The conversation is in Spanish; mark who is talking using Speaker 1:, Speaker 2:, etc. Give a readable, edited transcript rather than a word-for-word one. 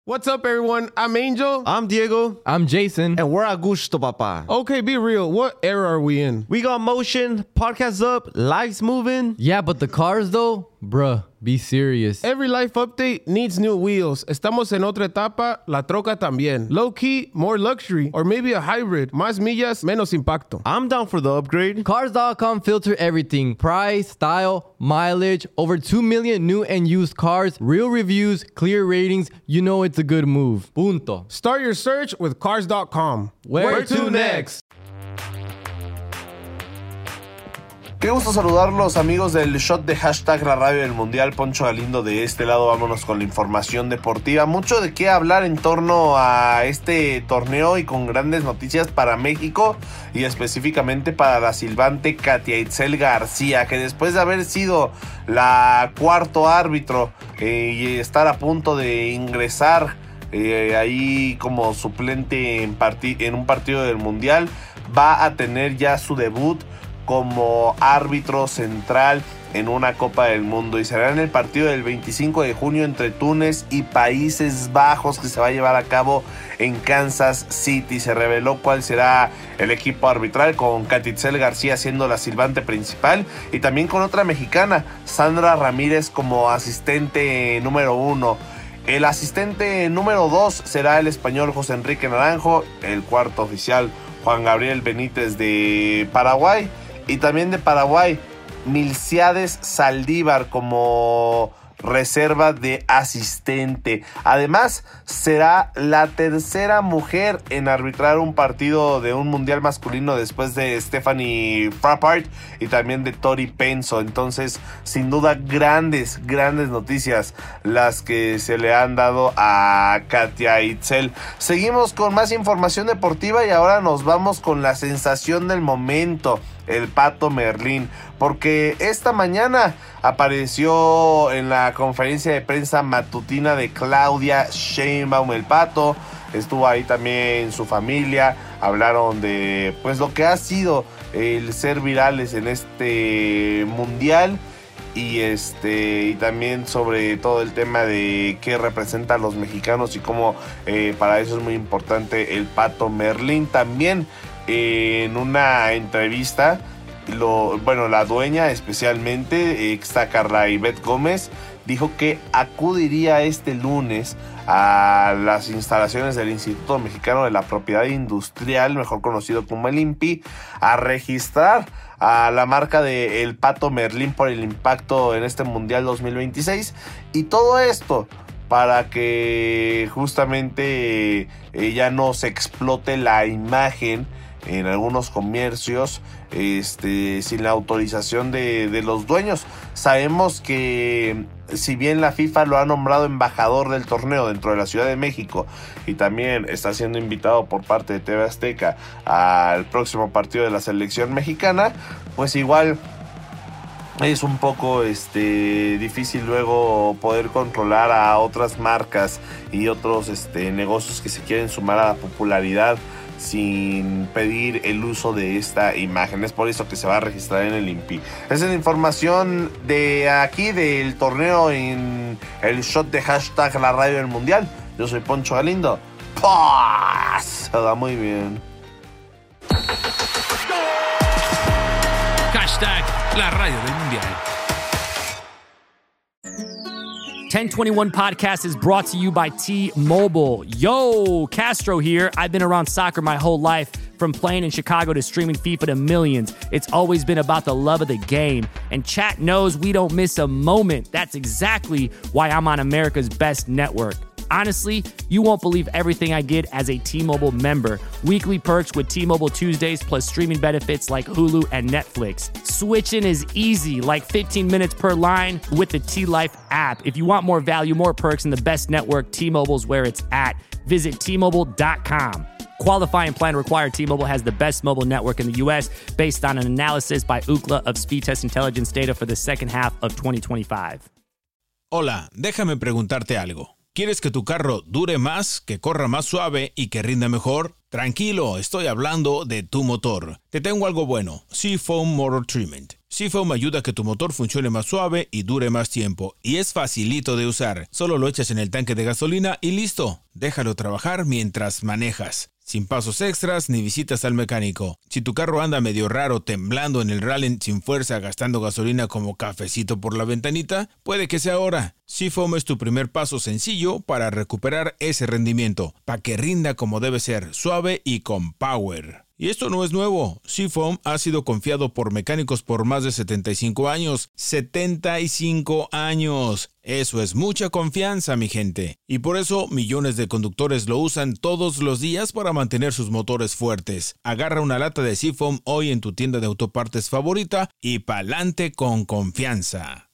Speaker 1: What's up, everyone? I'm Angel.
Speaker 2: I'm Diego.
Speaker 3: I'm Jason.
Speaker 2: And we're Augusto, papa.
Speaker 1: Okay, be real. What era are we in?
Speaker 2: We got motion, podcasts up, lives moving.
Speaker 3: Yeah, but the cars though? Bruh, be serious.
Speaker 1: Every life update needs new wheels. Estamos en otra etapa, la troca también. Low key, more luxury, or maybe a hybrid. Más millas, menos impacto.
Speaker 2: I'm down for the upgrade.
Speaker 3: Cars.com filter everything. Price, style, mileage, over 2 million new and used cars, real reviews, clear ratings. You know it's a good move. Punto.
Speaker 1: Start your search with Cars.com.
Speaker 3: Where to next?
Speaker 4: Qué gusto saludarlos, amigos del Shot de Hashtag La Radio del Mundial. Poncho Galindo de este lado, vámonos con la información deportiva. Mucho de qué hablar en torno a este torneo y con grandes noticias para México y específicamente para la silbante Katia Itzel García, que después de haber sido la cuarto árbitro y estar a punto de ingresar ahí como suplente en un partido del Mundial, va a tener ya su debut como árbitro central en una Copa del Mundo y será en el partido del 25 de junio entre Túnez y Países Bajos, que se va a llevar a cabo en Kansas City. Se reveló cuál será el equipo arbitral, con Katia Itzel García siendo la silbante principal y también con otra mexicana, Sandra Ramírez, como asistente número 1. El asistente número 2 será el español José Enrique Naranjo, el cuarto oficial Juan Gabriel Benítez de Paraguay. Y también de Paraguay, Milciades Saldívar como reserva de asistente. Además, será la tercera mujer en arbitrar un partido de un mundial masculino después de Stephanie Frappart y también de Tori Penso. Entonces, sin duda, grandes noticias las que se le han dado a Katia Itzel. Seguimos con más información deportiva y ahora nos vamos con la sensación del momento, el Pato Merlín, porque esta mañana apareció en la conferencia de prensa matutina de Claudia Sheinbaum el Pato. Estuvo ahí también su familia, hablaron de pues lo que ha sido el ser virales en este mundial y también sobre todo el tema de qué representa a los mexicanos y cómo para eso es muy importante el Pato Merlín. También en una entrevista, la dueña especialmente, Extacarra Ivette Gómez, dijo que acudiría este lunes a las instalaciones del Instituto Mexicano de la Propiedad Industrial, mejor conocido como el INPI, a registrar a la marca de El Pato Merlín por el impacto en este Mundial 2026. Y todo esto para que justamente ya no se explote la imagen en algunos comercios sin la autorización de los dueños. Sabemos que si bien la FIFA lo ha nombrado embajador del torneo dentro de la Ciudad de México y también está siendo invitado por parte de TV Azteca al próximo partido de la selección mexicana, pues igual es un poco difícil luego poder controlar a otras marcas y otros negocios que se quieren sumar a la popularidad sin pedir el uso de esta imagen. Es por eso que se va a registrar en el INPI. Esa es la información de aquí del torneo en el Shot de Hashtag La Radio del Mundial. Yo soy Poncho Galindo. Pásala muy bien.
Speaker 5: Hashtag La Radio del Mundial.
Speaker 6: 1021 Podcast is brought to you by T-Mobile. Yo, Castro here. I've been around soccer my whole life, from playing in Chicago to streaming FIFA to millions. It's always been about the love of the game. And chat knows we don't miss a moment. That's exactly why I'm on America's best network. Honestly, you won't believe everything I get as a T-Mobile member. Weekly perks with T-Mobile Tuesdays, plus streaming benefits like Hulu and Netflix. Switching is easy, like 15 minutes per line with the T-Life app. If you want more value, more perks, and the best network, T-Mobile's where it's at. Visit T-Mobile.com. Qualifying plan required. T-Mobile has the best mobile network in the U.S. based on an analysis by Ookla of speed test intelligence data for the second half of 2025.
Speaker 5: Hola, déjame preguntarte algo. ¿Quieres que tu carro dure más, que corra más suave y que rinda mejor? Tranquilo, estoy hablando de tu motor. Te tengo algo bueno, Seafoam Motor Treatment. Seafoam ayuda a que tu motor funcione más suave y dure más tiempo. Y es facilito de usar. Solo lo echas en el tanque de gasolina y listo. Déjalo trabajar mientras manejas. Sin pasos extras ni visitas al mecánico. Si tu carro anda medio raro, temblando en el rally sin fuerza, gastando gasolina como cafecito por la ventanita, puede que sea ahora. Seafoam es tu primer paso sencillo para recuperar ese rendimiento, para que rinda como debe ser, suave y con power. Y esto no es nuevo. Seafoam ha sido confiado por mecánicos por más de 75 años. ¡75 años! Eso es mucha confianza, mi gente. Y por eso millones de conductores lo usan todos los días para mantener sus motores fuertes. Agarra una lata de Seafoam hoy en tu tienda de autopartes favorita y pa'lante con confianza.